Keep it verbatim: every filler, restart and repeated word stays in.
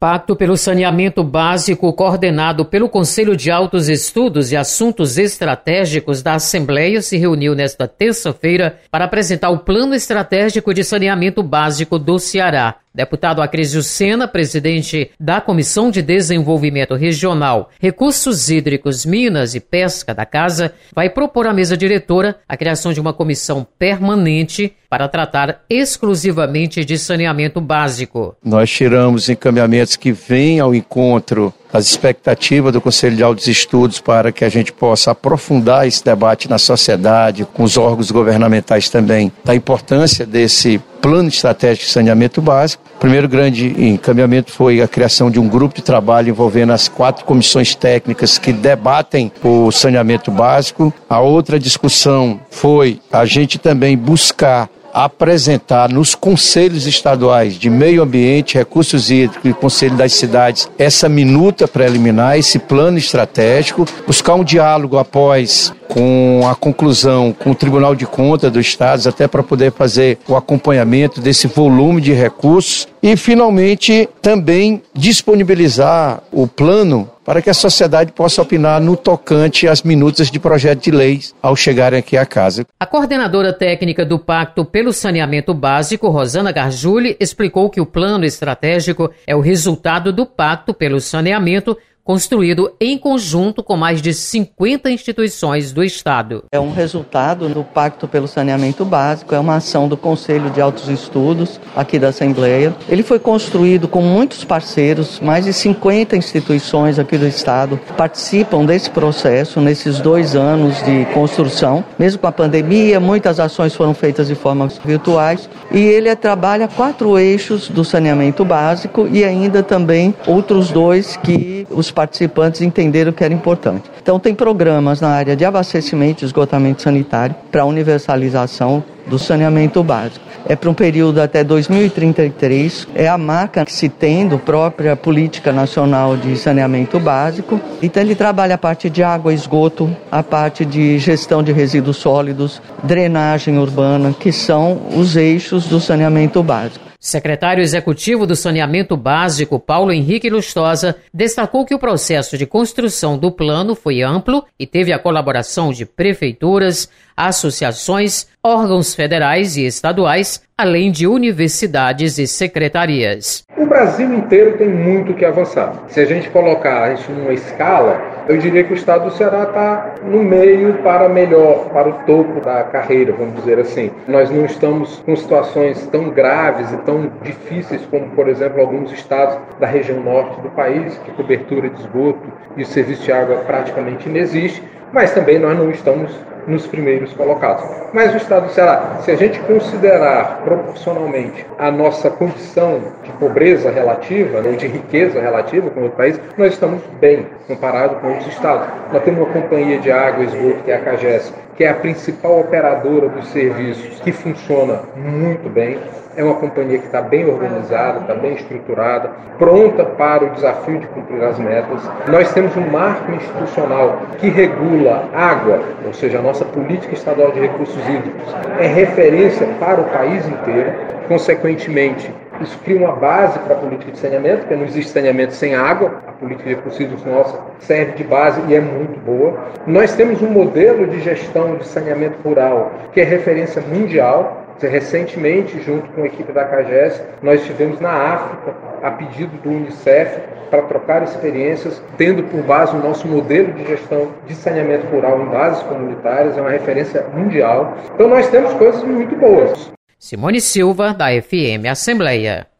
Pacto pelo Saneamento Básico, coordenado pelo Conselho de Altos Estudos e Assuntos Estratégicos da Assembleia, se reuniu nesta terça-feira para apresentar o Plano Estratégico de Saneamento Básico do Ceará. Deputado Acrisio Sena, presidente da Comissão de Desenvolvimento Regional, Recursos Hídricos, Minas e Pesca da Casa, vai propor à mesa diretora a criação de uma comissão permanente para tratar exclusivamente de saneamento básico. Nós tiramos encaminhamentos que vêm ao encontro das expectativas do Conselho de Altos Estudos para que a gente possa aprofundar esse debate na sociedade, com os órgãos governamentais também, da importância desse Plano Estratégico de Saneamento Básico. O primeiro grande encaminhamento foi a criação de um grupo de trabalho envolvendo as quatro comissões técnicas que debatem o saneamento básico. A outra discussão foi a gente também buscar apresentar nos conselhos estaduais de meio ambiente, recursos hídricos e conselho das cidades essa minuta preliminar, esse plano estratégico, buscar um diálogo após com a conclusão com o Tribunal de Contas do Estado, até para poder fazer o acompanhamento desse volume de recursos e, finalmente, também disponibilizar o plano para que a sociedade possa opinar no tocante às minutas de projeto de leis ao chegarem aqui à casa. A coordenadora técnica do Pacto pelo Saneamento Básico, Rosana Gargiuli, explicou que o plano estratégico é o resultado do Pacto pelo Saneamento, construído em conjunto com mais de cinquenta instituições do Estado. É um resultado do Pacto pelo Saneamento Básico, é uma ação do Conselho de Altos Estudos aqui da Assembleia. Ele foi construído com muitos parceiros, mais de cinquenta instituições aqui do Estado participam desse processo nesses dois anos de construção. Mesmo com a pandemia, muitas ações foram feitas de forma virtuais e ele trabalha quatro eixos do saneamento básico e ainda também outros dois que os participantes entenderam que era importante. Então tem programas na área de abastecimento e esgotamento sanitário para a universalização do saneamento básico. É para um período até dois mil e trinta e três, é a marca que se tem do própria Política Nacional de Saneamento Básico. Então ele trabalha a parte de água e esgoto, a parte de gestão de resíduos sólidos, drenagem urbana, que são os eixos do saneamento básico. Secretário Executivo do Saneamento Básico, Paulo Henrique Lustosa, destacou que o processo de construção do plano foi amplo e teve a colaboração de prefeituras, associações, órgãos federais e estaduais, além de universidades e secretarias. O Brasil inteiro tem muito que avançar. Se a gente colocar isso numa escala, eu diria que o estado do Ceará está no meio para melhor, para o topo da carreira, vamos dizer assim. Nós não estamos com situações tão graves e tão difíceis como, por exemplo, alguns estados da região norte do país, que a cobertura de esgoto e o serviço de água praticamente inexiste, mas também nós não estamos nos primeiros colocados. Mas o estado do Ceará, se a gente considerar proporcionalmente a nossa condição de pobreza relativa, ou de riqueza relativa com o outro país, nós estamos bem comparado com outros estados. Nós temos uma companhia de água e esgoto, que é a CAGES, que é a principal operadora dos serviços, que funciona muito bem. É uma companhia que está bem organizada, está bem estruturada, pronta para o desafio de cumprir as metas. Nós temos um marco institucional que regula água, ou seja, a nossa política estadual de recursos hídricos é referência para o país inteiro. Consequentemente, isso cria uma base para a política de saneamento, porque não existe saneamento sem água. A política de recursos hídricos nossa serve de base e é muito boa. Nós temos um modelo de gestão de saneamento rural que é referência mundial. Recentemente, junto com a equipe da CAGES, nós estivemos na África, a pedido do Unicef, para trocar experiências, tendo por base o nosso modelo de gestão de saneamento rural em bases comunitárias, é uma referência mundial. Então nós temos coisas muito boas. Simone Silva, da F M Assembleia.